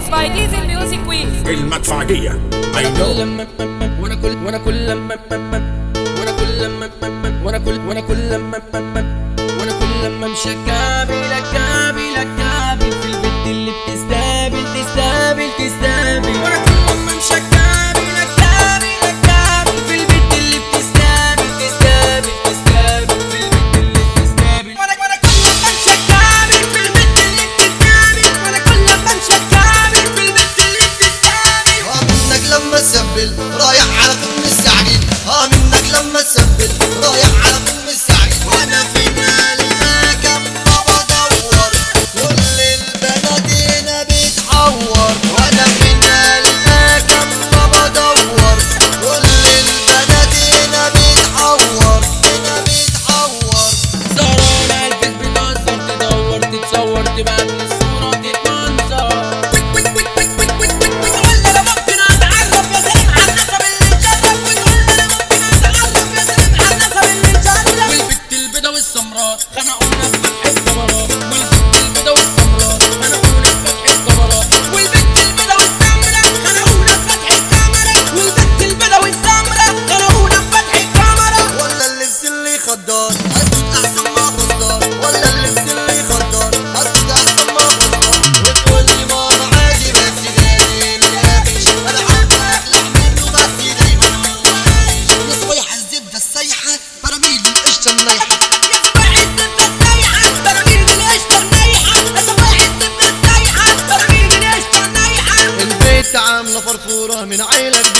by Diesel Music Week. المدفعية أيوه. وانا كل لما امشي كابل في البنت اللي بتستقبل وانا كل لما امشي كابل في البنت اللي بتستقبل في البنت اللي بتستقبل وانا كل لما امشي كابل في البنت اللي بتستقبل وانا كل لما امشي كابل في البنت اللي بتستقبل. منك لما تسبل رايح على فم السعيد، منك لما تسبل رايح على فم السعيد. وانا في المكان بدور كل البنات هنا بتحور، وانا في المكان بدور كل البنات هنا بتحور سهرانة البيت بتهزر تدور تتصور تبعت لي الصورة تتمنظر والبت البيضة والسمراء خنقونا بفتح الكاميرات والبت البيضة والسمراء خنقونا بفتح الكاميرات والبت البيضة والسمراء خنقونا بفتح الكاميرات والبت البيضة والسمراء خنقونا بفتح الكاميرات. ولا اللبس اللي خضار اسكت احسن ما خضار، ولا اللبس اللي خضار اسكت احسن ما خضار. وتقول لي ماما عادي بس غالي القافش، انا عارفه احلى منه بس دايما مواعيش. يا صبيح الزبده السايحه براميل القشطه النايحه، البيت عامله فرفوره من عيله